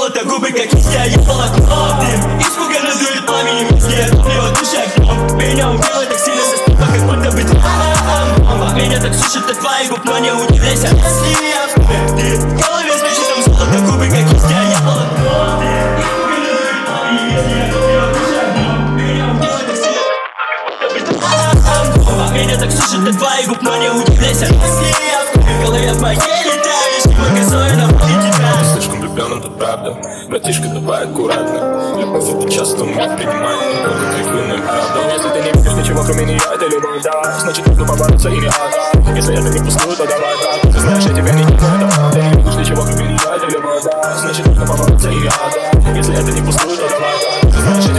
золото, губы как я полотно. Дым испуганно дует пламенем, я топлю душа огнем. Меня убило так сильно со ступа, как будто бы бомба. Меня так сушит от твоих губ, но не удивляйся, если я в ты в голове звучит там золото, губы как я полотно. Испуганно дует пламенем, я топлю душа огнем. Меня убило так сильно со ступа, как будто бы бомба. Меня так сушит от твоих губ, но не удивляйся, если я в голове в моей летаешь, немного зоина и тебя. Слишком влюблён, это правда. Братишка, давай аккуратно. Любовь это часто умеет принимать только кривую правду. Если ты не видишь ничего, кроме неё, это любовь, да. Значит, нужно побороться и не отдать. Если это не пустую, то давай так. Ты знаешь, я тебя не это. Ты не видишь ничего, кроме неё, это любовь, да. Значит, нужно побороться и не отдать. Если это не пустую, то давай так. Ты знаешь,